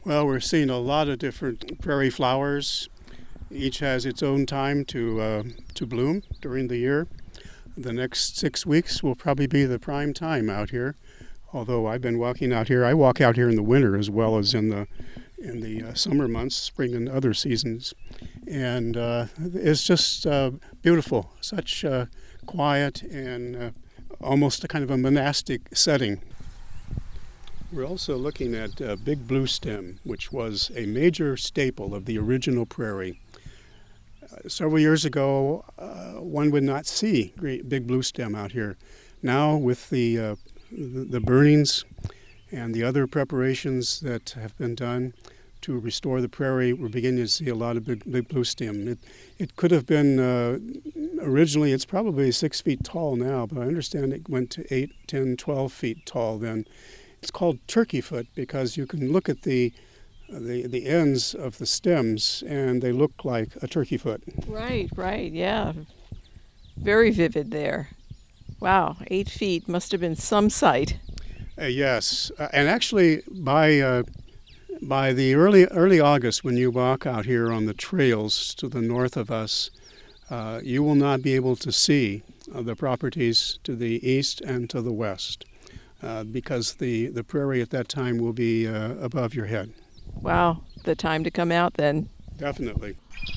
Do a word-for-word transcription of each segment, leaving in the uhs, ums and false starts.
Well, we're seeing a lot of different prairie flowers. Each has its own time to uh, to bloom during the year. The next six weeks will probably be the prime time out here. Although I've been walking out here, I walk out here in the winter as well as in the in the uh, summer months, spring and other seasons, and uh, it's just uh, beautiful. Such uh, quiet and uh, almost a kind of a monastic setting. We're also looking at uh, big blue stem, which was a major staple of the original prairie. Uh, several years ago, uh, one would not see great big blue stem out here. Now, with the, uh, the the burnings and the other preparations that have been done to restore the prairie, we're beginning to see a lot of big, big blue stem. It, it could have been, uh, originally it's probably six feet tall now, but I understand it went to eight, ten, twelve feet tall then. It's called turkeyfoot because you can look at the, the the ends of the stems and they look like a turkey foot. Right, right, yeah. Very vivid there. Wow, eight feet must have been some sight. Uh, yes, uh, and actually by uh, by the early early August, when you walk out here on the trails to the north of us, uh, you will not be able to see uh, the properties to the east and to the west. Uh, because the, the prairie at that time will be uh, above your head. Wow, the time to come out then. Definitely.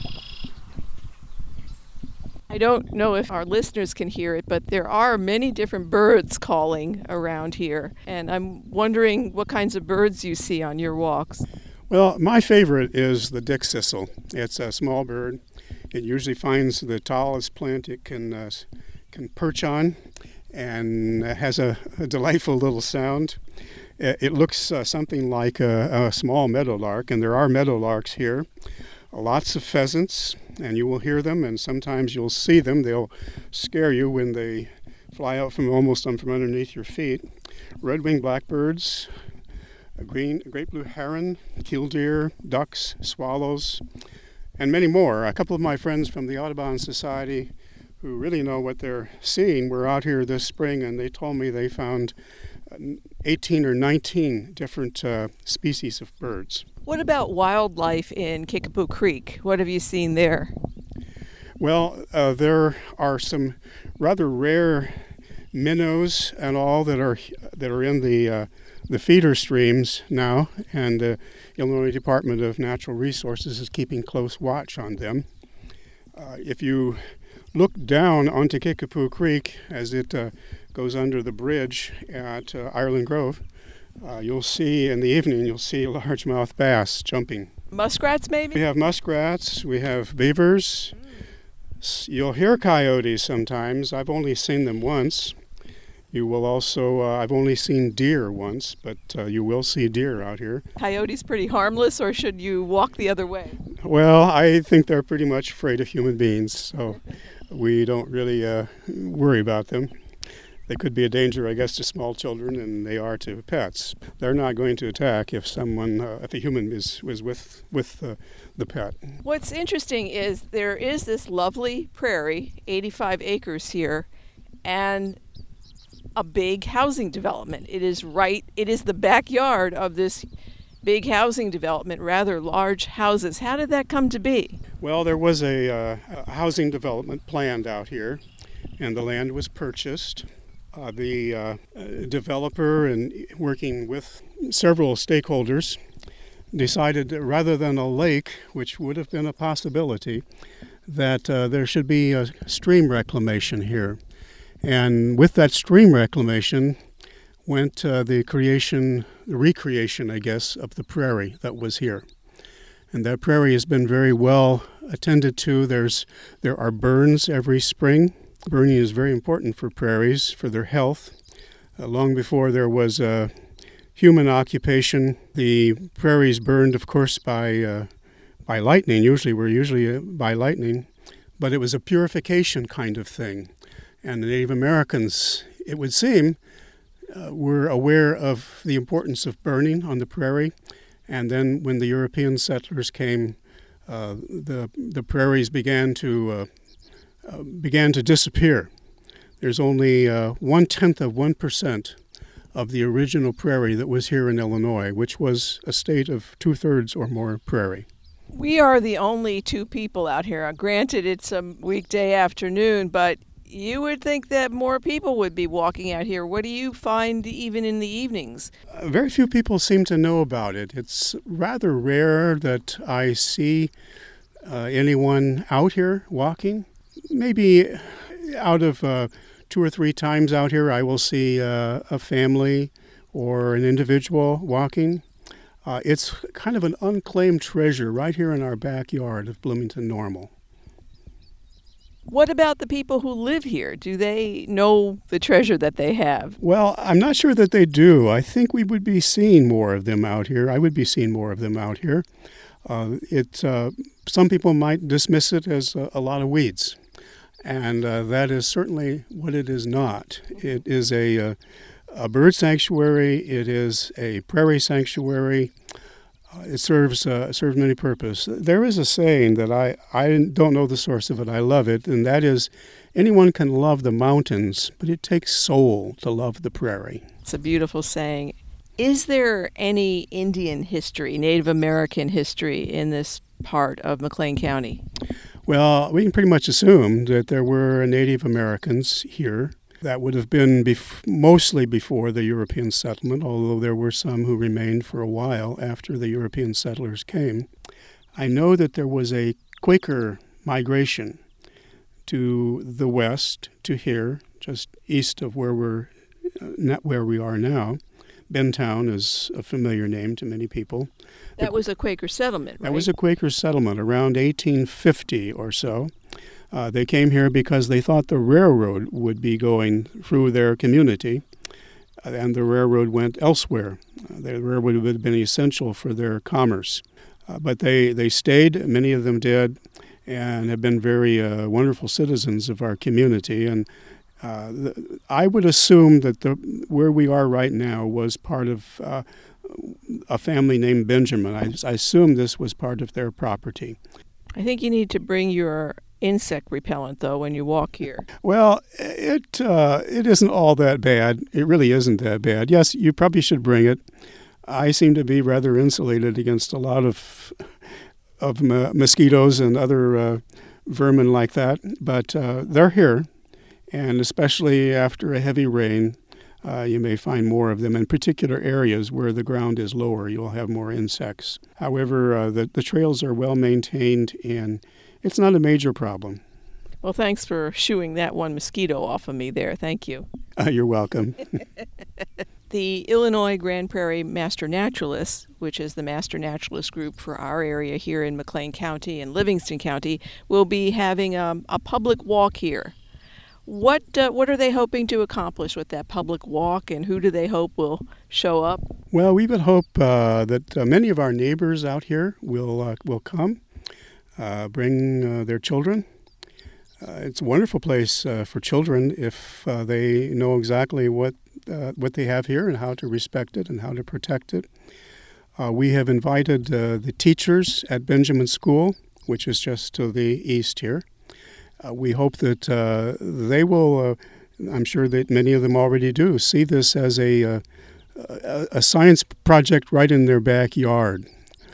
I don't know if our listeners can hear it, but there are many different birds calling around here, and I'm wondering what kinds of birds you see on your walks. Well, my favorite is the dickcissel. It's a small bird. It usually finds the tallest plant it can uh, can perch on, and has a, a delightful little sound. It looks uh, something like a, a small meadowlark, and there are meadowlarks here. Lots of pheasants, and you will hear them, and sometimes you'll see them. They'll scare you when they fly out from almost from underneath your feet. Red-winged blackbirds, a green, a great blue heron, killdeer, ducks, swallows, and many more. A couple of my friends from the Audubon Society who really know what they're seeing were out here this spring, and they told me they found eighteen or nineteen different uh, species of birds. What about wildlife in Kickapoo Creek? What have you seen there? Well, uh, there are some rather rare minnows and all that are that are in the uh, the feeder streams now, and the Illinois Department of Natural Resources is keeping close watch on them. Uh, if you look down onto Kickapoo Creek as it uh, goes under the bridge at uh, Ireland Grove, uh, you'll see in the evening, you'll see largemouth bass jumping. Muskrats, maybe? We have muskrats, we have beavers. Mm. You'll hear coyotes sometimes. I've only seen them once. You will also, uh, I've only seen deer once, but uh, you will see deer out here. Coyotes pretty harmless, or should you walk the other way? Well, I think they're pretty much afraid of human beings, so we don't really uh, worry about them. They could be a danger, I guess, to small children, and they are to pets. They're not going to attack if someone, uh, if a human is, is with, with uh, the pet. What's interesting is there is this lovely prairie, eighty-five acres here, and a big housing development. It is right, it is the backyard of this big housing development, rather large houses. How did that come to be? Well, there was a, uh, a housing development planned out here, and the land was purchased. Uh, the uh, developer, and working with several stakeholders, decided that rather than a lake, which would have been a possibility, that uh, there should be a stream reclamation here. And with that stream reclamation went uh, the creation, the recreation, I guess, of the prairie that was here. And that prairie has been very well attended to. There's, there are burns every spring. Burning is very important for prairies, for their health. Uh, long before there was uh, human occupation, the prairies burned, of course, by uh, by lightning. Usually, were usually uh, by lightning, but it was a purification kind of thing. And the Native Americans, it would seem, uh, were aware of the importance of burning on the prairie. And then, when the European settlers came, uh, the the prairies began to uh, Uh, began to disappear. There's only uh, one-tenth of one percent of the original prairie that was here in Illinois, which was a state of two-thirds or more prairie. We are the only two people out here. Granted, it's a weekday afternoon, but you would think that more people would be walking out here. What do you find even in the evenings? Uh, very few people seem to know about it. It's rather rare that I see uh, anyone out here walking. Maybe out of uh, two or three times out here, I will see uh, a family or an individual walking. Uh, it's kind of an unclaimed treasure right here in our backyard of Bloomington Normal. What about the people who live here? Do they know the treasure that they have? Well, I'm not sure that they do. I think we would be seeing more of them out here. I would be seeing more of them out here. Uh, it, uh, some people might dismiss it as a, a lot of weeds, and uh, that is certainly what it is not. It is a, a, a bird sanctuary. It is a prairie sanctuary. Uh, it serves uh, serves many purposes. There is a saying that I, I don't know the source of it. I love it, and that is, anyone can love the mountains, but it takes soul to love the prairie. It's a beautiful saying. Is there any Indian history, Native American history in this part of McLean County? Well, we can pretty much assume that there were Native Americans here. That would have been bef- mostly before the European settlement, although there were some who remained for a while after the European settlers came. I know that there was a Quaker migration to the west, to here, just east of where we're uh, not where we are now. Bentown is a familiar name to many people. That the, was a Quaker settlement, right? That was a Quaker settlement around eighteen fifty or so. Uh, they came here because they thought the railroad would be going through their community, and the railroad went elsewhere. Uh, the railroad would have been essential for their commerce. Uh, but they, they stayed, many of them did, and have been very uh, wonderful citizens of our community. And uh, the, I would assume that the where we are right now was part of uh, a family named Benjamin. I, I assume this was part of their property. I think you need to bring your insect repellent, though, when you walk here. Well, it uh, it isn't all that bad. It really isn't that bad. Yes, you probably should bring it. I seem to be rather insulated against a lot of of m- mosquitoes and other uh, vermin like that, but uh, they're here, and especially after a heavy rain, uh, you may find more of them. In particular areas where the ground is lower, you'll have more insects. However, uh, the, the trails are well maintained, and it's not a major problem. Well, thanks for shooing that one mosquito off of me there. Thank you. Uh, you're welcome. The Illinois Grand Prairie Master Naturalists, which is the master naturalist group for our area here in McLean County and Livingston County, will be having a, a public walk here. What uh, what are they hoping to accomplish with that public walk, and who do they hope will show up? Well, we would hope uh, that uh, many of our neighbors out here will uh, will come. Uh, bring uh, their children. Uh, it's a wonderful place uh, for children if uh, they know exactly what uh, what they have here and how to respect it and how to protect it. Uh, we have invited uh, the teachers at Benjamin School, which is just to the east here. Uh, we hope that uh, they will, uh, I'm sure that many of them already do, see this as a, uh, a, a science project right in their backyard.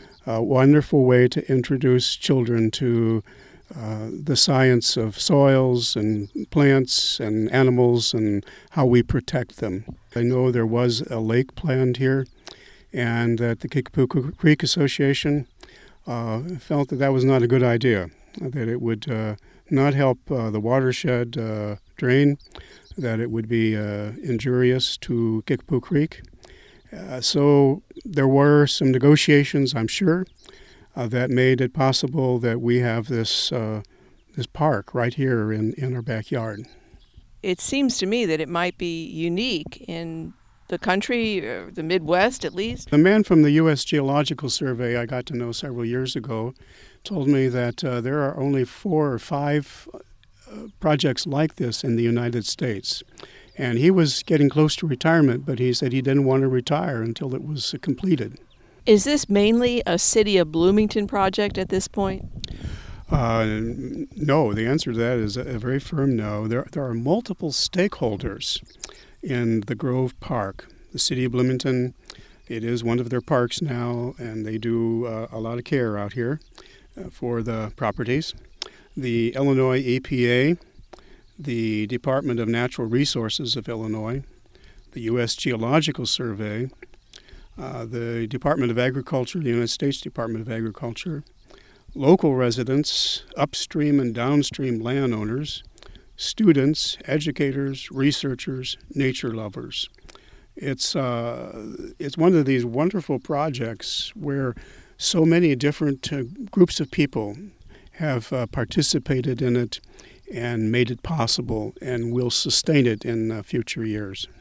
A wonderful way to introduce children to uh, the science of soils and plants and animals and how we protect them. I know there was a lake planned here, and that the Kickapoo Creek Association uh, felt that that was not a good idea, that it would uh, not help uh, the watershed uh, drain, that it would be uh, injurious to Kickapoo Creek. Uh, so there were some negotiations, I'm sure, uh, that made it possible that we have this uh, this park right here in, in our backyard. It seems to me that it might be unique in the country, or the Midwest at least. The man from the U S Geological Survey I got to know several years ago told me that uh, there are only four or five uh, projects like this in the United States. And he was getting close to retirement, but he said he didn't want to retire until it was uh, completed. Is this mainly a City of Bloomington project at this point? Uh, no, the answer to that is a, a very firm no. There, there are multiple stakeholders in the Grove Park. the city of Bloomington. It is one of their parks now, and they do uh, a lot of care out here uh, for the properties. The Illinois E P A, the Department of Natural Resources of Illinois, the U S Geological Survey, uh, the Department of Agriculture, the United States Department of Agriculture, local residents, upstream and downstream landowners, students, educators, researchers, nature lovers. It's uh, it's one of these wonderful projects where so many different uh, groups of people have uh, participated in it and made it possible and will sustain it in uh, future years.